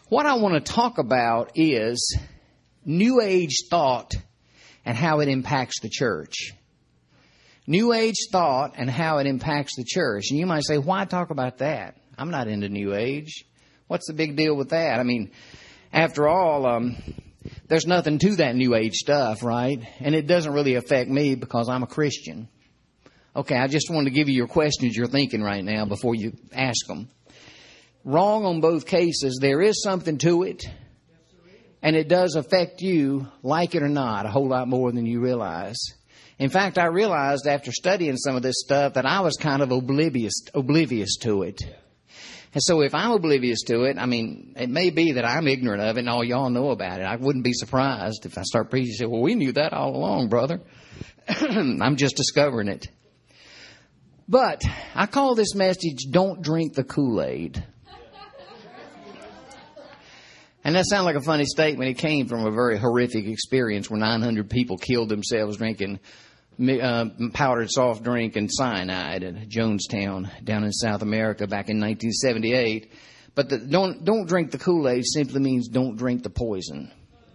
What I want to talk about is New Age thought and how it impacts the church. New Age thought and how it impacts the church. And you might say, why talk about that? I'm not into New Age. What's the big deal with that? I mean, after all, there's nothing to that New Age stuff, right? And it doesn't really affect me because I'm a Christian. Okay, I just wanted to give you your questions you're thinking right now before you ask them. Wrong on both cases. There is something to it. And it does affect you, like it or not, a whole lot more than you realize. In fact, I realized after studying some of this stuff that I was kind of oblivious to it. And so if I'm oblivious to it, I mean, it may be that I'm ignorant of it and all y'all know about it. I wouldn't be surprised if I start preaching and say, well, we knew that all along, brother. I'm just discovering it. But I call this message, Don't Drink the Kool-Aid. And that sounds like a funny statement. It came from a very horrific experience where 900 people killed themselves drinking powdered soft drink and cyanide at Jonestown down in South America back in 1978. But don't drink the Kool-Aid simply means don't drink the poison.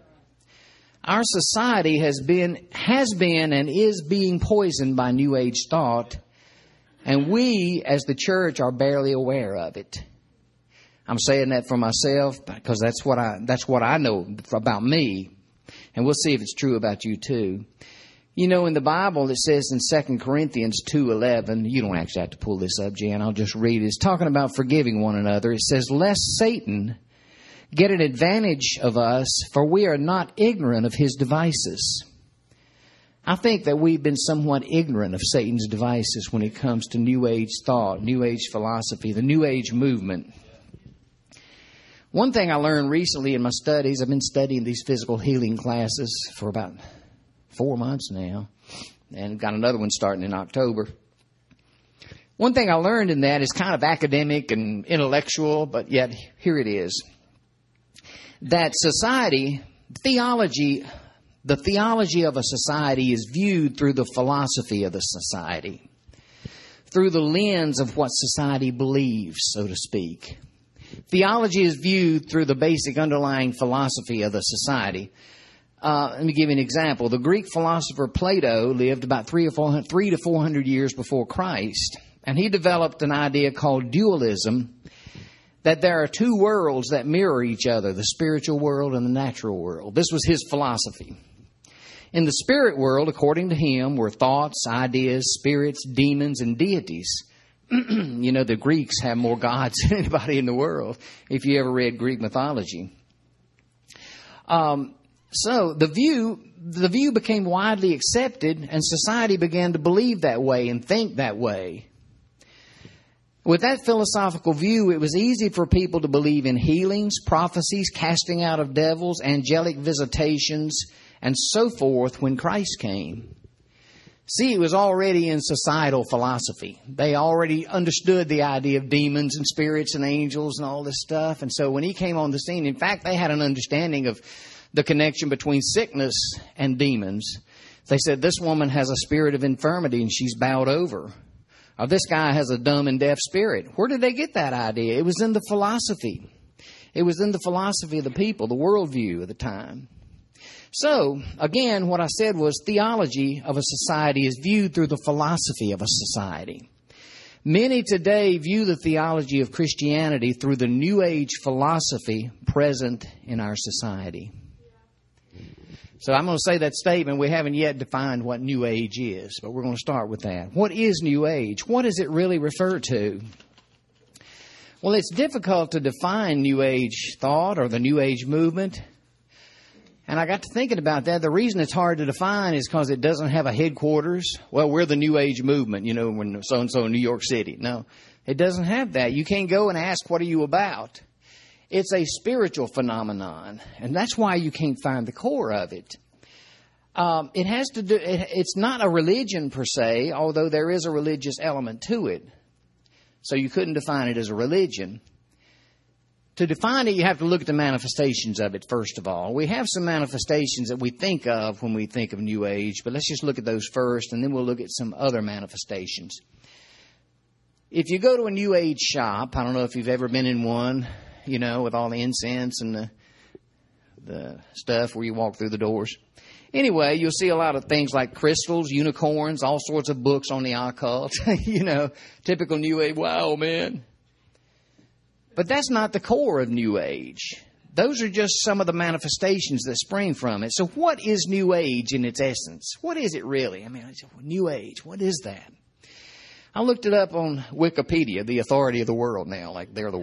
Our society has been and is being poisoned by New Age thought, and we as the church are barely aware of it. I'm saying that for myself because that's what I know about me. And we'll see if it's true about you too. You know, in the Bible, it says in 2 Corinthians 2:11, you don't actually have to pull this up, Jan, I'll just read it. It's talking about forgiving one another. It says, lest Satan get an advantage of us, for we are not ignorant of his devices. I think that we've been somewhat ignorant of Satan's devices when it comes to New Age thought, New Age philosophy, the New Age movement. One thing I learned recently in my studies, I've been studying these physical healing classes for about 4 months now, and got another one starting in October. One thing I learned in that is kind of academic and intellectual, but yet here it is. That society, the theology of a society is viewed through the philosophy of the society, through the lens of what society believes, so to speak. Theology is viewed through the basic underlying philosophy of the society. Let me give you an example. The Greek philosopher Plato lived about 3 to 400 years before Christ, and he developed an idea called dualism, that there are two worlds that mirror each other, the spiritual world and the natural world. This was his philosophy. In the spirit world, according to him, were thoughts, ideas, spirits, demons, and deities. You know, the Greeks have more gods than anybody in the world, if you ever read Greek mythology. So the view became widely accepted, and society began to believe that way and think that way. With that philosophical view, it was easy for people to believe in healings, prophecies, casting out of devils, angelic visitations, and so forth when Christ came. See, it was already in societal philosophy. They already understood the idea of demons and spirits and angels and all this stuff. And so when he came on the scene, in fact, they had an understanding of the connection between sickness and demons. They said, this woman has a spirit of infirmity and she's bowed over. Or this guy has a dumb and deaf spirit. Where did they get that idea? It was in the philosophy. It was in the philosophy of the people, the worldview of the time. So, again, what I said was theology of a society is viewed through the philosophy of a society. Many today view the theology of Christianity through the New Age philosophy present in our society. So I'm going to say that statement. We haven't yet defined what New Age is, but we're going to start with that. What is New Age? What does it really refer to? Well, it's difficult to define New Age thought or the New Age movement. And I got to thinking about that. The reason it's hard to define is because it doesn't have a headquarters. Well, we're the New Age movement, you know, when so-and-so in New York City. No, it doesn't have that. You can't go and ask, what are you about? It's a spiritual phenomenon, and that's why you can't find the core of it. It has to do. It's not a religion per se, although there is a religious element to it. So you couldn't define it as a religion. To define it, you have to look at the manifestations of it, first of all. We have some manifestations that we think of when we think of New Age, but let's just look at those first, and then we'll look at some other manifestations. If you go to a New Age shop, I don't know if you've ever been in one, with all the incense and the stuff where you walk through the doors. Anyway, you'll see a lot of things like crystals, unicorns, all sorts of books on the occult. Typical New Age. Wow, man. But that's not the core of New Age. Those are just some of the manifestations that spring from it. So what is New Age in its essence? What is it really? New Age, what is that? I looked it up on Wikipedia, the authority of the world now. Like they're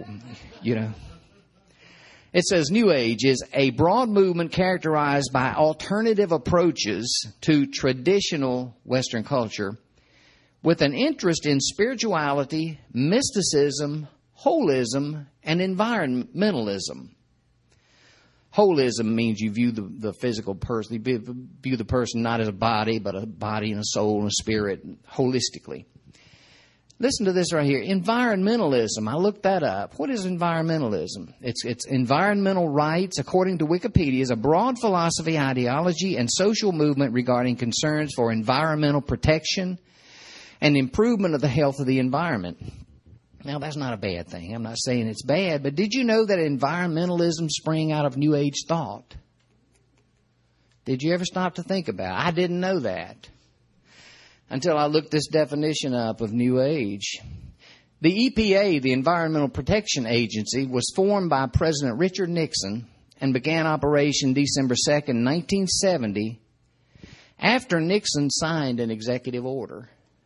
It says New Age is a broad movement characterized by alternative approaches to traditional Western culture with an interest in spirituality, mysticism, holism, and environmentalism. Holism means you view the physical person, you view the person not as a body, but a body and a soul and a spirit holistically. Listen to this right here. Environmentalism. I looked that up. What is environmentalism? It's environmental rights, according to Wikipedia, is a broad philosophy, ideology, and social movement regarding concerns for environmental protection and improvement of the health of the environment. Now, that's not a bad thing. I'm not saying it's bad, but did you know that environmentalism sprang out of New Age thought? Did you ever stop to think about it? I didn't know that until I looked this definition up of New Age. The EPA, the Environmental Protection Agency, was formed by President Richard Nixon and began operation December 2nd, 1970, after Nixon signed an executive order.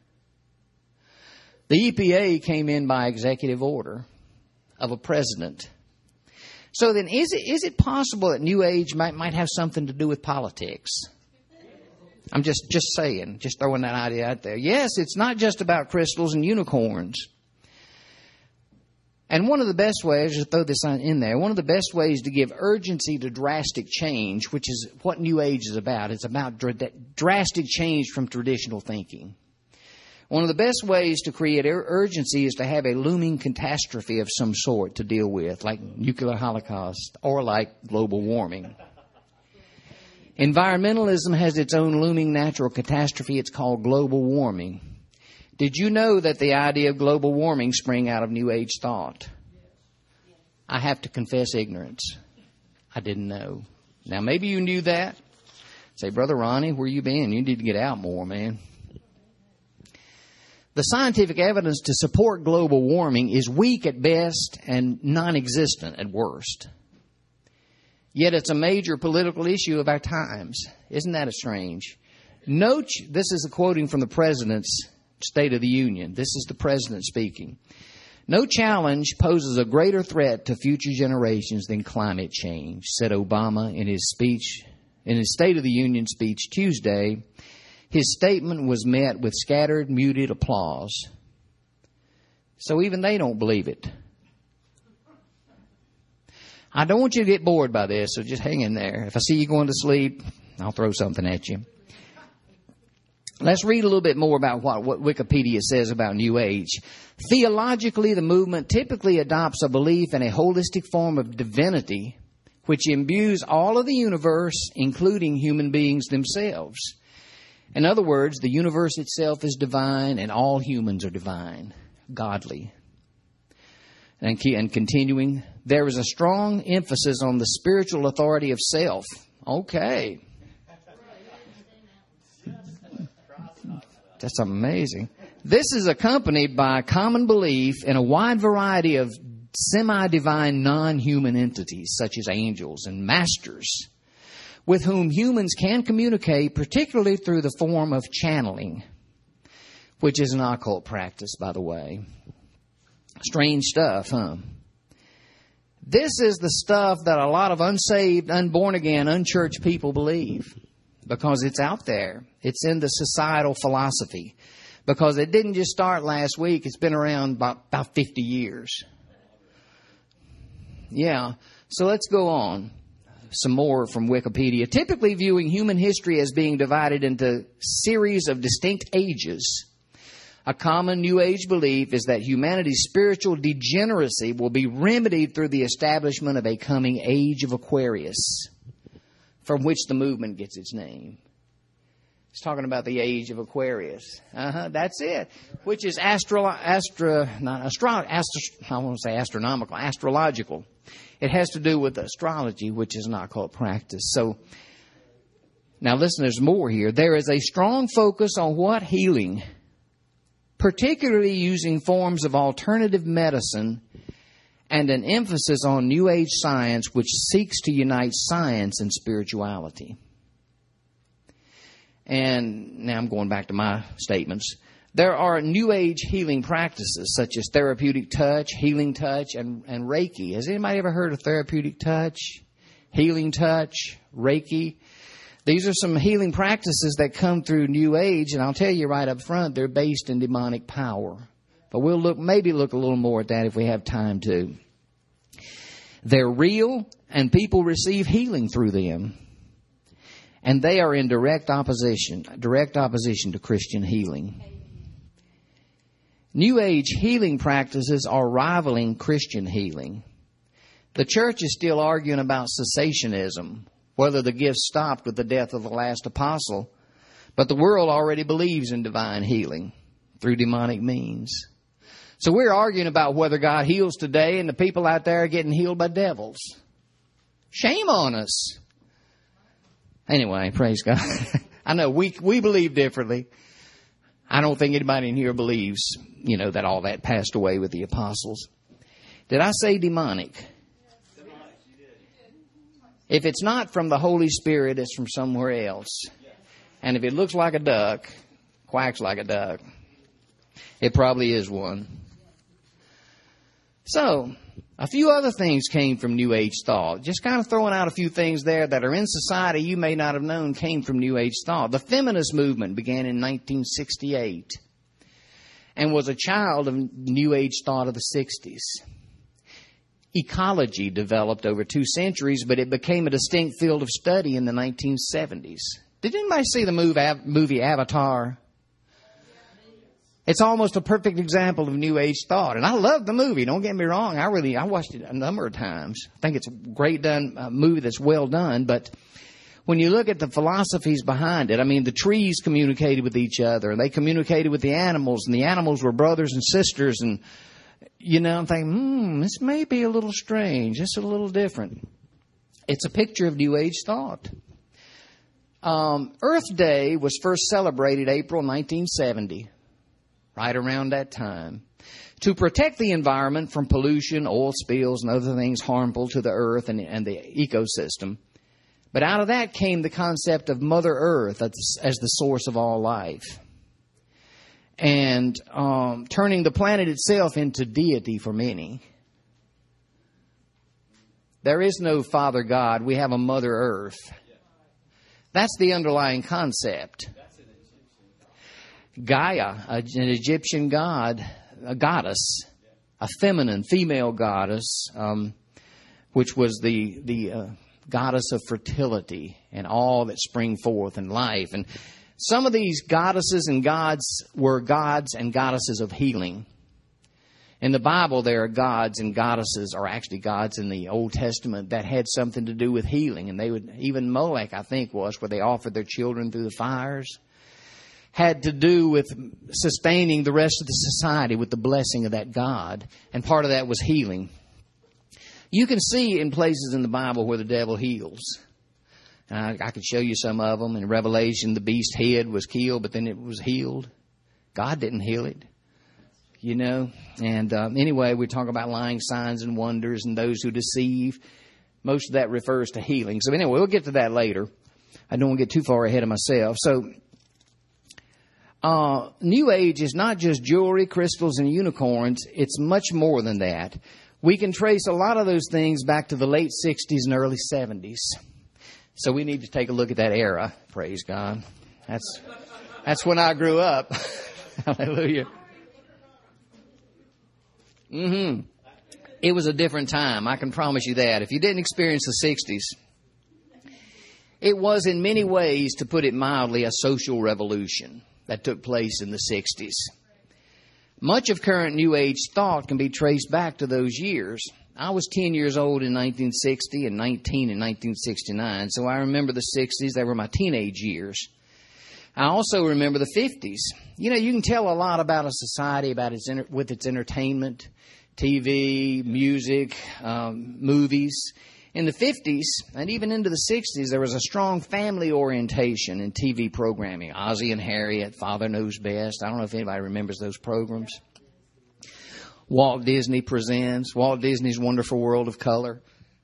The EPA came in by executive order of a president. So then is it possible that New Age might have something to do with politics? I'm just saying, just throwing that idea out there. Yes, it's not just about crystals and unicorns. And one of the best ways, just throw this in there, one of the best ways to give urgency to drastic change, which is what New Age is about. It's about drastic change from traditional thinking. One of the best ways to create urgency is to have a looming catastrophe of some sort to deal with, like nuclear holocaust or like global warming. Environmentalism has its own looming natural catastrophe. It's called global warming. Did you know that the idea of global warming sprang out of New Age thought? I have to confess ignorance. I didn't know. Now, maybe you knew that. Say, Brother Ronnie, where you been? You need to get out more, man. The scientific evidence to support global warming is weak at best and non-existent at worst. Yet it's a major political issue of our times. Isn't that strange? This is a quoting from the President's State of the Union. This is the President speaking. No challenge poses a greater threat to future generations than climate change, said Obama in his State of the Union speech Tuesday. His statement was met with scattered, muted applause. So even they don't believe it. I don't want you to get bored by this, so just hang in there. If I see you going to sleep, I'll throw something at you. Let's read a little bit more about what Wikipedia says about New Age. Theologically, the movement typically adopts a belief in a holistic form of divinity, which imbues all of the universe, including human beings themselves. In other words, the universe itself is divine and all humans are divine, godly. And continuing, there is a strong emphasis on the spiritual authority of self. Okay. That's amazing. This is accompanied by a common belief in a wide variety of semi-divine non-human entities, such as angels and masters, with whom humans can communicate, particularly through the form of channeling, which is an occult practice, by the way. Strange stuff, huh? This is the stuff that a lot of unsaved, unborn again, unchurched people believe, because it's out there. It's in the societal philosophy, because it didn't just start last week. It's been around about 50 years. Yeah, so let's go on. Some more from Wikipedia. Typically viewing human history as being divided into series of distinct ages, a common New Age belief is that humanity's spiritual degeneracy will be remedied through the establishment of a coming age of Aquarius, from which the movement gets its name. It's talking about the age of Aquarius. That's it. Which is astrological. It has to do with astrology, which is not called practice. So, now listen, there's more here. There is a strong focus on what? Healing. Particularly using forms of alternative medicine and an emphasis on New Age science, which seeks to unite science and spirituality. And now I'm going back to my statements. There are New Age healing practices such as therapeutic touch, healing touch, and Reiki. Has anybody ever heard of therapeutic touch, healing touch, Reiki? These are some healing practices that come through New Age, and I'll tell you right up front, they're based in demonic power. But we'll maybe look a little more at that if we have time to. They're real, and people receive healing through them. And they are in direct opposition to Christian healing. New Age healing practices are rivaling Christian healing. The church is still arguing about cessationism, whether the gifts stopped with the death of the last apostle. But the world already believes in divine healing through demonic means. So we're arguing about whether God heals today, and the people out there are getting healed by devils. Shame on us. Anyway, praise God. I know we believe differently. I don't think anybody in here believes, that all that passed away with the apostles. Did I say demonic? If it's not from the Holy Spirit, it's from somewhere else. And if it looks like a duck, quacks like a duck, it probably is one. So, a few other things came from New Age thought. Just kind of throwing out a few things there that are in society you may not have known came from New Age thought. The feminist movement began in 1968 and was a child of New Age thought of the 60s. Ecology developed over 2 centuries, but it became a distinct field of study in the 1970s. Did anybody see the movie Avatar? It's almost a perfect example of New Age thought. And I love the movie. Don't get me wrong. I watched it a number of times. I think it's a great movie that's well done. But when you look at the philosophies behind it, the trees communicated with each other. And they communicated with the animals. And the animals were brothers and sisters. And, I'm thinking, this may be a little strange. It's a little different. It's a picture of New Age thought. Earth Day was first celebrated April 1970. Right around that time, to protect the environment from pollution, oil spills, and other things harmful to the earth and the ecosystem. But out of that came the concept of Mother Earth as the source of all life. And turning the planet itself into deity for many. There is no Father God. We have a Mother Earth. That's the underlying concept. Gaia, an Egyptian god, a goddess, a female goddess, which was the goddess of fertility and all that spring forth in life. And some of these goddesses and gods were gods and goddesses of healing. In the Bible, there are gods and goddesses, or actually gods in the Old Testament, that had something to do with healing. And they would, even Molech, I think, was, where they offered their children through the fires, had to do with sustaining the rest of the society with the blessing of that God. And part of that was healing. You can see in places in the Bible where the devil heals. I could show you some of them. In Revelation, the beast's head was killed, but then it was healed. God didn't heal it. And anyway, we talk about lying signs and wonders and those who deceive. Most of that refers to healing. So anyway, we'll get to that later. I don't want to get too far ahead of myself. So, New Age is not just jewelry, crystals, and unicorns. It's much more than that. We can trace a lot of those things back to the late 60s and early 70s. So we need to take a look at that era. Praise God. That's when I grew up. Hallelujah. It was a different time. I can promise you that. If you didn't experience the 60s, it was in many ways, to put it mildly, a social revolution that took place in the 60s. Much of current New Age thought can be traced back to those years. I was 10 years old in 1960 and 19 in 1969, so I remember the 60s. They were my teenage years. I also remember the 50s. You know, you can tell a lot about a society with its entertainment, TV, music, movies. In the 50s and even into the 60s, there was a strong family orientation in TV programming. Ozzie and Harriet, Father Knows Best. I don't know if anybody remembers those programs. Walt Disney Presents, Walt Disney's Wonderful World of Color.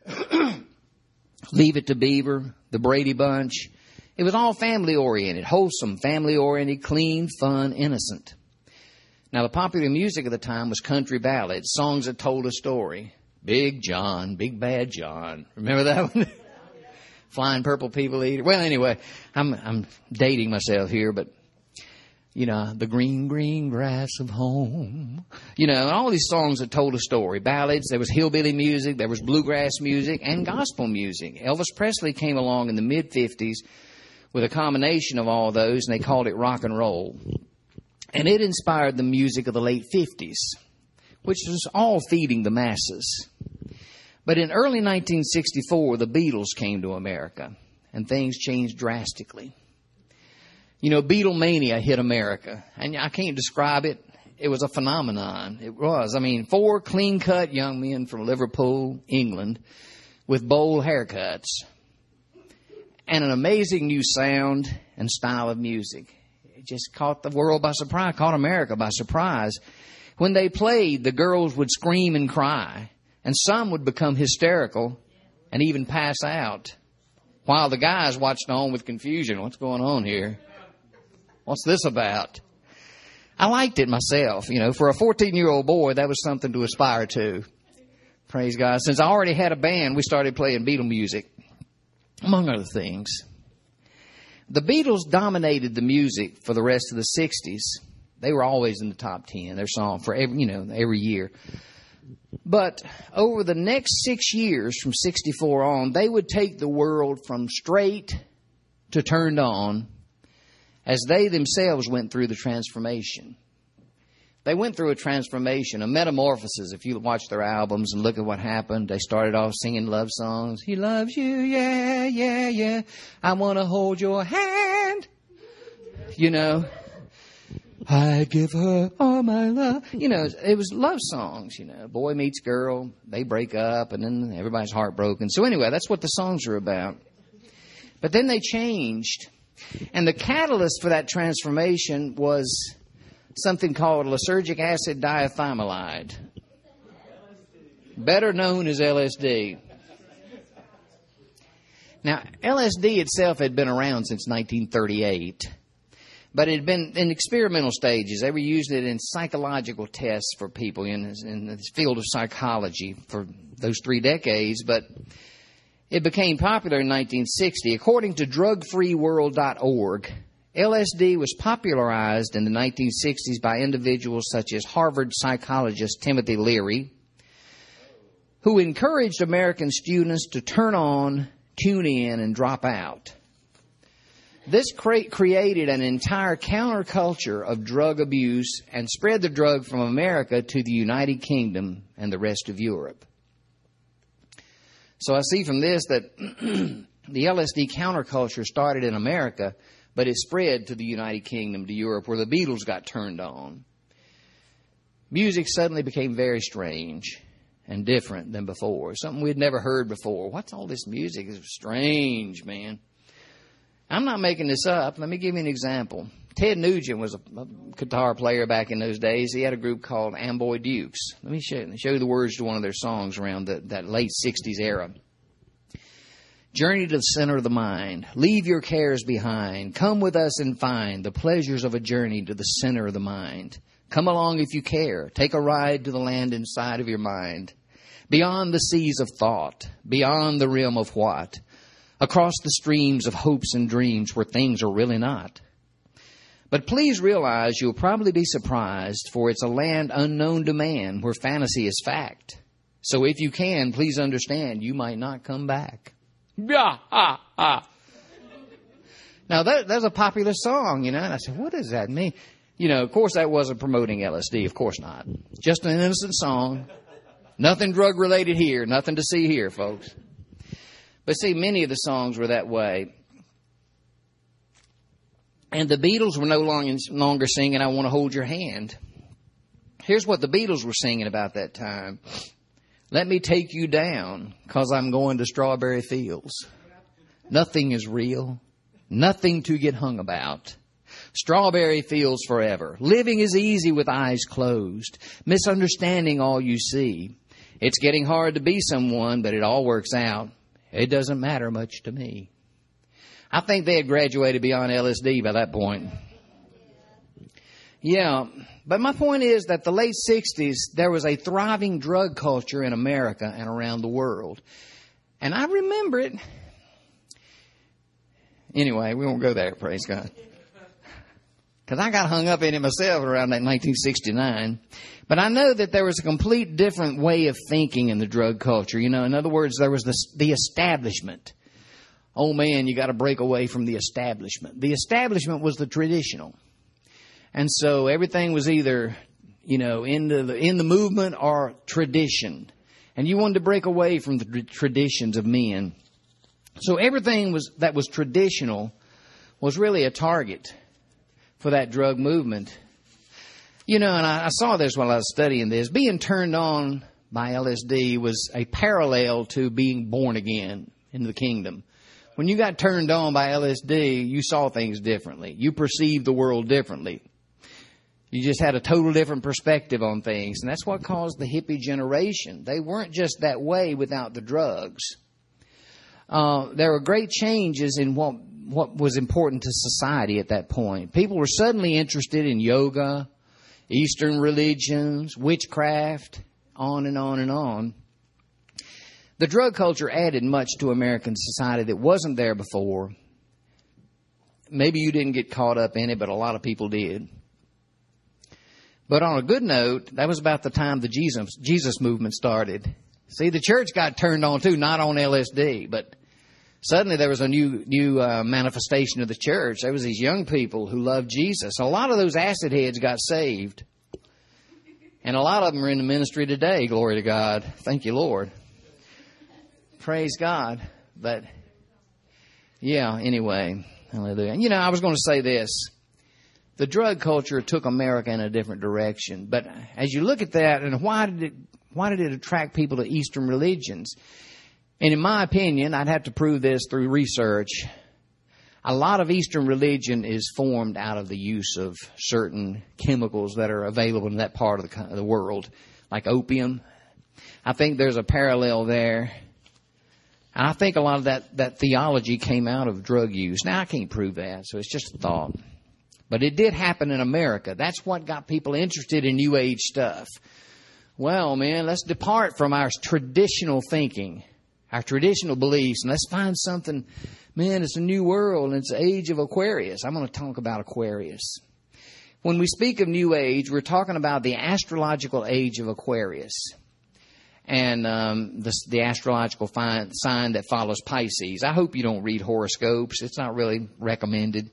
Leave It to Beaver, The Brady Bunch. It was all family-oriented, wholesome, family-oriented, clean, fun, innocent. Now, the popular music of the time was country ballads, songs that told a story. Big John, Big Bad John. Remember that one? Flying Purple People Eater. Well, anyway, I'm dating myself here, but, you know, the green, green grass of home. You know, and all these songs that told a story. Ballads, there was hillbilly music, there was bluegrass music, and gospel music. Elvis Presley came along in the mid-50s with a combination of all those, and they called it rock and roll. And it inspired the music of the late 50s, which was all feeding the masses. But in early 1964, the Beatles came to America, and things changed drastically. You know, Beatlemania hit America, and I can't describe it. It was a phenomenon. It was. I mean, 4 clean-cut young men from Liverpool, England, with bold haircuts, and an amazing new sound and style of music. It just caught the world by surprise, caught America by surprise. When they played, the girls would scream and cry, and some would become hysterical and even pass out, while the guys watched on with confusion. What's going on here? What's this about? I liked it myself. You know, for a 14-year-old boy, that was something to aspire to. Praise God. Since I already had a band, we started playing Beatle music, among other things. The Beatles dominated the music for the rest of the 60s. They were always in the top 10, their song, for every year. But over the next 6 years, from 64 on, they would take the world from straight to turned on as they themselves went through the transformation. They went through a transformation, a metamorphosis. If you watch their albums and look at what happened, they started off singing love songs. He loves you, yeah, yeah, yeah. I want to hold your hand. You know, I give her all my love. You know, it was love songs, you know. Boy meets girl, they break up, and then everybody's heartbroken. So anyway, that's what the songs are about. But then they changed. And the catalyst for that transformation was something called lysergic acid diethylmolide, better known as LSD. Now, LSD itself had been around since 1938, but it had been in experimental stages. They were using it in psychological tests for people in the field of psychology for those 3 decades, but it became popular in 1960. According to drugfreeworld.org, LSD was popularized in the 1960s by individuals such as Harvard psychologist Timothy Leary, who encouraged American students to turn on, tune in, and drop out. This created an entire counterculture of drug abuse and spread the drug from America to the United Kingdom and the rest of Europe. So I see from this that the LSD counterculture started in America, but it spread to the United Kingdom, to Europe, where the Beatles got turned on. Music suddenly became very strange and different than before. Something we'd never heard before. What's all this music? It's strange, man. I'm not making this up. Let me give you an example. Ted Nugent was a guitar player back in those days. He had a group called Amboy Dukes. Let me show you the words to one of their songs around that late 60s era. Journey to the center of the mind. Leave your cares behind. Come with us and find the pleasures of a journey to the center of the mind. Come along if you care. Take a ride to the land inside of your mind. Beyond the seas of thought. Beyond the rim of what. Across the streams of hopes and dreams where things are really not. But please realize you'll probably be surprised, for it's a land unknown to man where fantasy is fact. So if you can, please understand you might not come back. Now, that's a popular song, you know. And I said, what does that mean? You know, of course, that wasn't promoting LSD. Of course not. Just an innocent song. Nothing drug-related here. Nothing to see here, folks. But see, many of the songs were that way. And the Beatles were no longer singing, "I Want to Hold Your Hand." Here's what the Beatles were singing about that time. "Let me take you down, 'cause I'm going to strawberry fields. Nothing is real, nothing to get hung about. Strawberry fields forever. Living is easy with eyes closed, misunderstanding all you see. It's getting hard to be someone, but it all works out. It doesn't matter much to me." I think they had graduated beyond LSD by that point. Yeah, but my point is that the late 60s, there was a thriving drug culture in America and around the world. And I remember it. Anyway, we won't go there, praise God. Because I got hung up in it myself around 1969. But I know that there was a complete different way of thinking in the drug culture. In other words, there was the establishment. Oh man, you got to break away from the establishment. The establishment was the traditional. And so everything was either, in the movement or tradition. And you wanted to break away from the traditions of men. So everything that was traditional was really a target for that drug movement. And I saw this while I was studying this. Being turned on by LSD was a parallel to being born again into the kingdom. When you got turned on by LSD, you saw things differently. You perceived the world differently. You just had a total different perspective on things. And that's what caused the hippie generation. They weren't just that way without the drugs. There were great changes in what was important to society at that point. People were suddenly interested in yoga, Eastern religions, witchcraft, on and on and on. The drug culture added much to American society that wasn't there before. Maybe you didn't get caught up in it, but a lot of people did. But on a good note, that was about the time the Jesus movement started. See, the church got turned on too, not on LSD, but suddenly there was a new manifestation of the church. There was these young people who loved Jesus. A lot of those acid heads got saved. And a lot of them are in the ministry today, glory to God. Thank you, Lord. Praise God. But, anyway, hallelujah. I was going to say this. The drug culture took America in a different direction. But as you look at that, and why did it attract people to Eastern religions? And in my opinion, I'd have to prove this through research. A lot of Eastern religion is formed out of the use of certain chemicals that are available in that part of the world, like opium. I think there's a parallel there. And I think a lot of that theology came out of drug use. Now, I can't prove that, so it's just a thought. But it did happen in America. That's what got people interested in New Age stuff. Well, man, let's depart from our traditional thinking, our traditional beliefs, and let's find something. Man, it's a new world, and it's the age of Aquarius. I'm going to talk about Aquarius. When we speak of New Age, we're talking about the astrological age of Aquarius. And the astrological sign that follows Pisces. I hope you don't read horoscopes. It's not really recommended.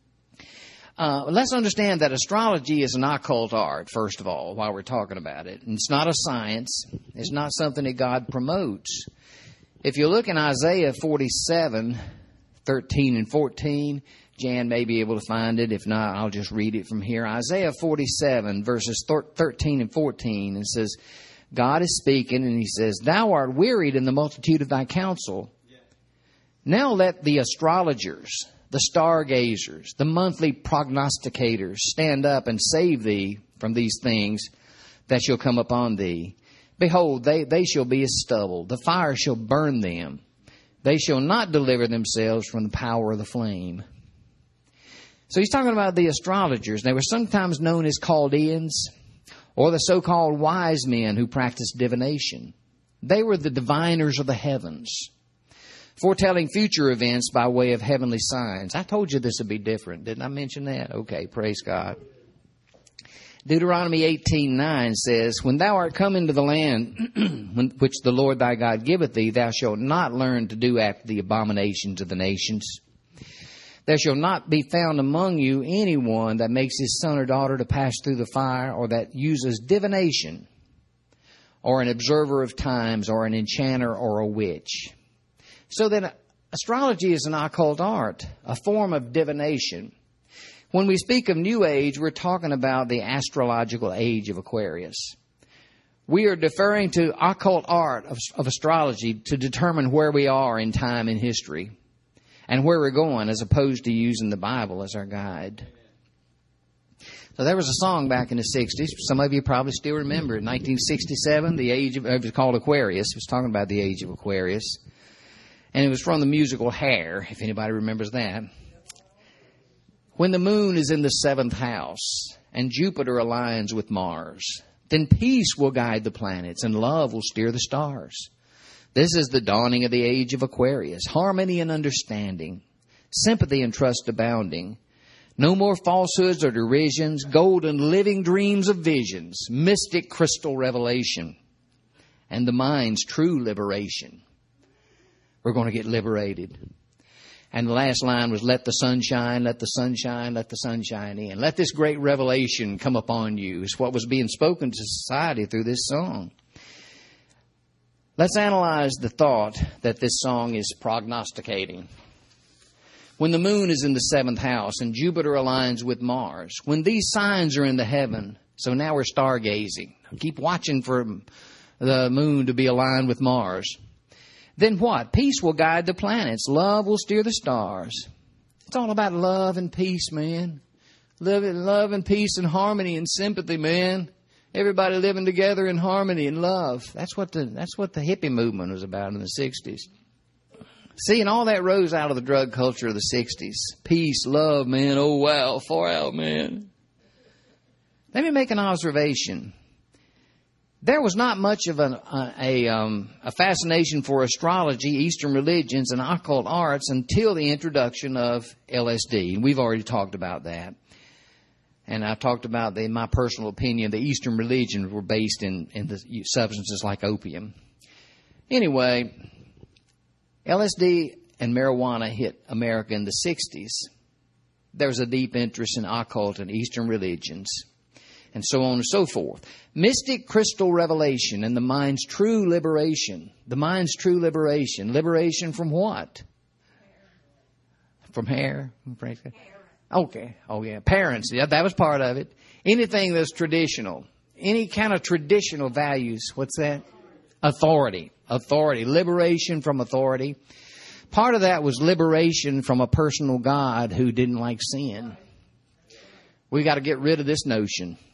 Let's understand that astrology is an occult art, first of all, while we're talking about it. And it's not a science. It's not something that God promotes. If you look in Isaiah 47, 13 and 14, Jan may be able to find it. If not, I'll just read it from here. Isaiah 47, verses 13 and 14, it says, God is speaking, and he says, "Thou art wearied in the multitude of thy counsel. Now let the astrologers, the stargazers, the monthly prognosticators stand up and save thee from these things that shall come upon thee. Behold, they shall be as stubble. The fire shall burn them. They shall not deliver themselves from the power of the flame." So he's talking about the astrologers. They were sometimes known as Chaldeans, or the so-called wise men who practiced divination. They were the diviners of the heavens, foretelling future events by way of heavenly signs. I told you this would be different. Didn't I mention that? Okay, praise God. Deuteronomy 18:9 says, "When thou art come into the land which the Lord thy God giveth thee, thou shalt not learn to do after the abominations of the nations. There shall not be found among you anyone that makes his son or daughter to pass through the fire, or that uses divination, or an observer of times, or an enchanter, or a witch." So then astrology is an occult art, a form of divination. When we speak of New Age, we're talking about the astrological age of Aquarius. We are deferring to occult art of astrology to determine where we are in time and history and where we're going, as opposed to using the Bible as our guide. So there was a song back in the 60s. Some of you probably still remember it. 1967, it was called Aquarius. It was talking about the age of Aquarius. And it was from the musical Hair, if anybody remembers that. When the moon is in the 7th house and Jupiter aligns with Mars, then peace will guide the planets and love will steer the stars. This is the dawning of the age of Aquarius. Harmony and understanding, sympathy and trust abounding. No more falsehoods or derisions, golden living dreams of visions, mystic crystal revelation, and the mind's true liberation. We're going to get liberated. And the last line was, let the sun shine, let the sun shine, let the sun shine in. Let this great revelation come upon you, is what was being spoken to society through this song. Let's analyze the thought that this song is prognosticating. When the moon is in the 7th house and Jupiter aligns with Mars, when these signs are in the heaven, so now we're stargazing. Keep watching for the moon to be aligned with Mars. Then what? Peace will guide the planets. Love will steer the stars. It's all about love and peace, man. Love and peace and harmony and sympathy, man. Everybody living together in harmony and love. That's what the hippie movement was about in the 60s. See, and all that rose out of the drug culture of the 60s. Peace, love, man. Oh, wow. Far out, man. Let me make an observation. There was not much of a fascination for astrology, Eastern religions, and occult arts until the introduction of LSD. And we've already talked about that. And I've talked about, in my personal opinion, the Eastern religions were based in the substances like opium. Anyway, LSD and marijuana hit America in the 60s. There was a deep interest in occult and Eastern religions, and so on and so forth. Mystic crystal revelation and the mind's true liberation. The mind's true liberation. Liberation from what? From hair? Okay. Oh, yeah. Parents. Yeah, that was part of it. Anything that's traditional. Any kind of traditional values. What's that? Authority. Authority. Liberation from authority. Part of that was liberation from a personal God who didn't like sin. We got to get rid of this notion.